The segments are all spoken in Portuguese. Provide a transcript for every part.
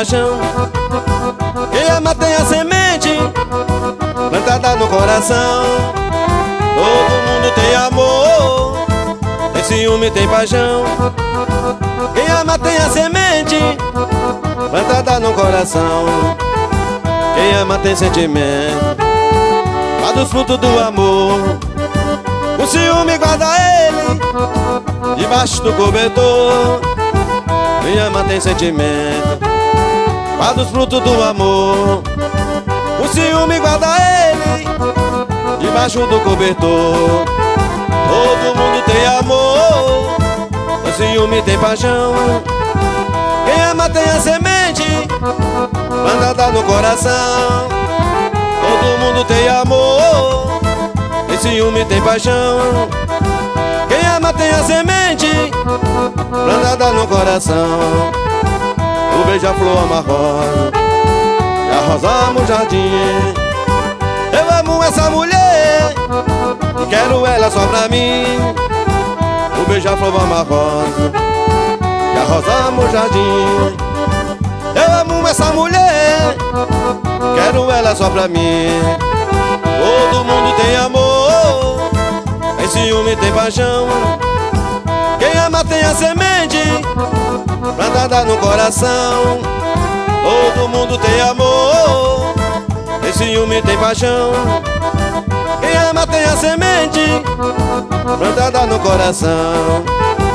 paixão. Quem ama tem a semente plantada no coração. Todo mundo tem amor, tem ciúme, tem paixão. Quem ama tem a semente plantada no coração. Quem ama tem sentimento, guarda os frutos do amor. O ciúme guarda ele debaixo do cobertor. Quem ama tem sentimento, guarda os frutos do amor. O ciúme guarda ele debaixo do cobertor. Todo mundo tem amor, o ciúme tem paixão. Quem ama tem a semente plantada no coração. Todo mundo tem amor, tem ciúme, tem paixão. Quem ama tem a semente plantada no coração. O beija-flor ama a rosa e a rosa ama o jardim. Eu amo essa mulher e quero ela só pra mim. O beija-flor ama a rosa e a rosa ama o jardim. Eu amo essa mulher, quero ela só pra mim. Todo mundo tem amor, tem ciúme, tem paixão. Quem ama tem a semente plantada no coração. Todo mundo tem amor, tem ciúme, tem paixão. Quem ama tem a semente plantada no coração.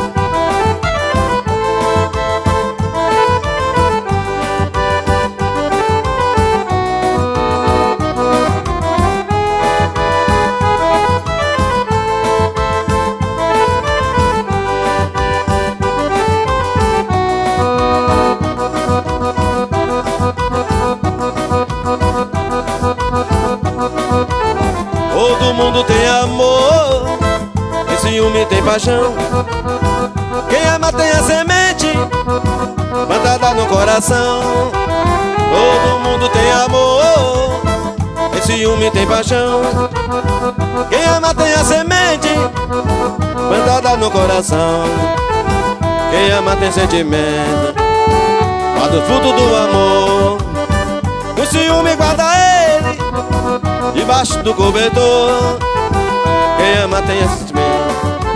Todo mundo tem amor, tem ciúme, tem paixão. Quem ama tem a semente plantada no coração. Todo mundo tem amor, tem ciúme, tem paixão. Quem ama tem a semente plantada no coração. Quem ama tem sentimento, guarda o fruto do amor. O ciúme guarda ele debaixo do cobertor. Quem ama tem sentimento,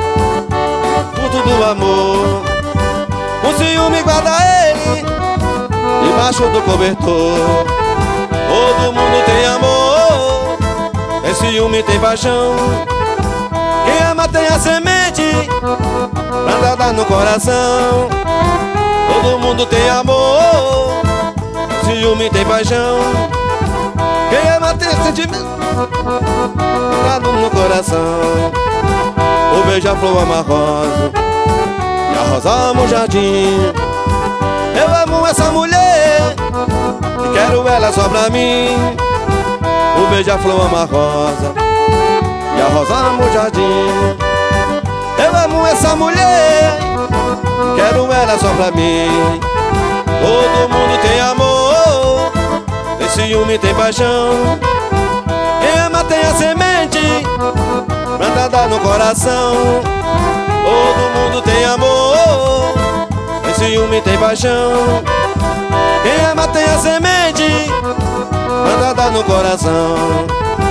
fruto do amor. O ciúme guarda ele debaixo do cobertor. Todo mundo tem amor, tem ciúme, tem paixão. Quem ama tem a semente plantada no coração. Todo mundo tem amor, tem ciúme, tem paixão. Quem ama tem sentimento plantado no coração. O beija-flor ama a rosa e a rosa ama o jardim. Eu amo essa mulher e quero ela só pra mim. O beija-flor ama a rosa e a rosa ama o jardim. Eu amo essa mulher, quero ela só pra mim. Todo mundo tem amor, tem ciúme, tem paixão. Quem ama tem a semente plantada no coração. Todo mundo tem amor, tem ciúme, tem paixão. Quem ama tem a semente plantada no coração.